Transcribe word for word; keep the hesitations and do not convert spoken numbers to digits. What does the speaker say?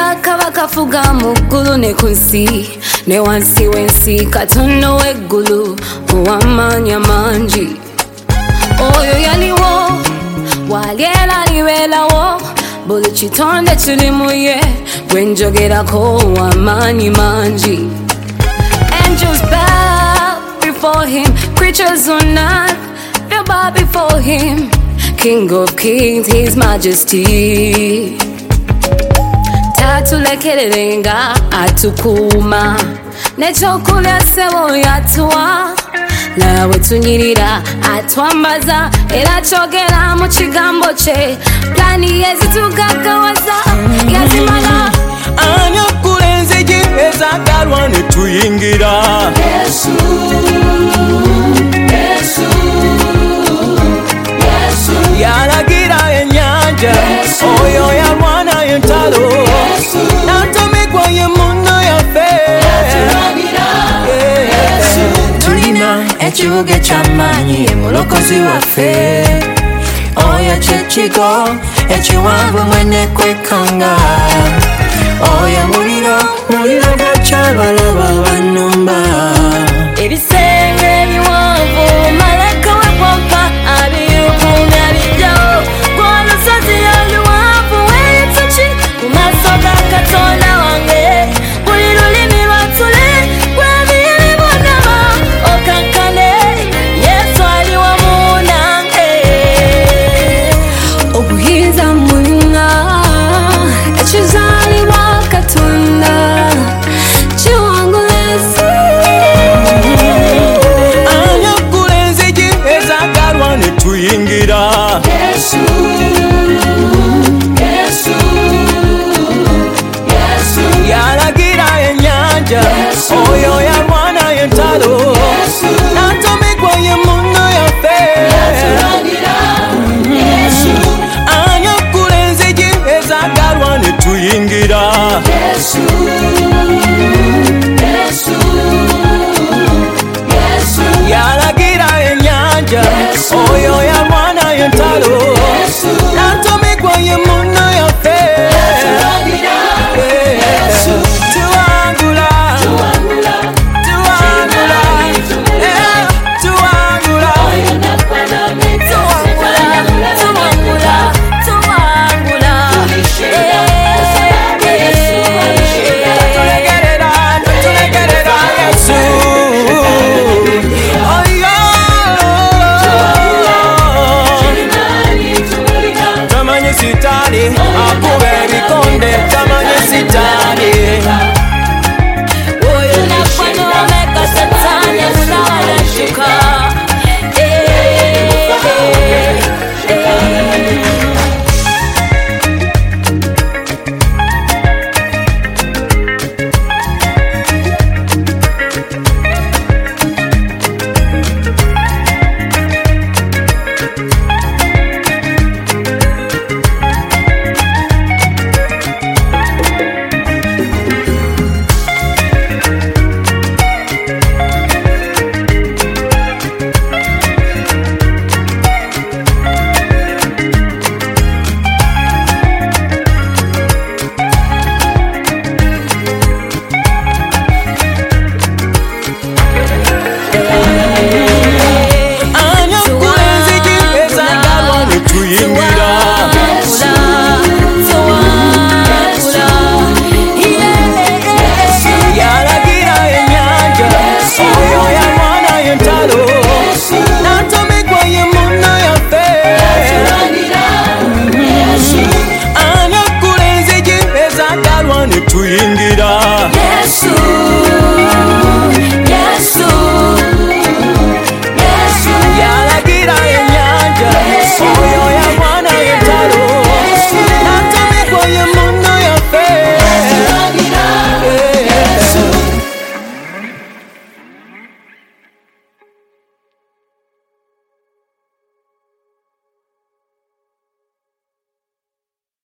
Katonda kabaka fuga mu ggulu ne ku nsi ne wansi w'ensi Katonda w'eggulu ow'amaanyi mangi oyo yaliwo wali era alibeerawo buli kitonde kiri mu ye gwe njogerako ow'amaanyi mangi. Angels bow before him, creatures unite, they bow before him. King of kings, his majesty. Tatulekerenga atukuma nechokulya sebo yatuwa nawe tunyirira atwambaza era chogera mu kigambo kye plani yezitugagawaza yazimala anyakulenze ezagalwa ne tuyingira Yesu Yesu Yesu yalagira enyanja oyo yalwana entalo natomegwa ye munno yafe tulina ekibuga eky'amaanyi mulokozi waffe oyo kyekigo ekiwanvu mwene kwekanga oyo muliro muliro gwaky'abalaba bannumba ebisenge ebiwanvu maleka wepompa abiyukumya bijjo gw'olusozi oluwanvu w'ebituki ku maaso ga Katonda wange buli lulimi lwatule gw'ebiyiri bonnama okankane Yesu ali wamu nange obuyinza mulina ekizaalibwa Katonda kiwangula ensi anyakulenze ezagalwa ne tuyingira Yesu Yesu Yesu yalagira enyanja oyo yalwana entalo natomegwa ye munno yafe anyakulenze ezagalwa ne tuyingira Yesu Yesu Yesu yalagira enyanja oyo yalwana entalo natomegwa ye munno yafe tuwangula tuwangula eh, tuwangula tulegerera tulegerera Yesu oyo tamanyi sitani akuba ebikonde tamanyi sitani oyo nakwano omeka satani munalashuka tuyingira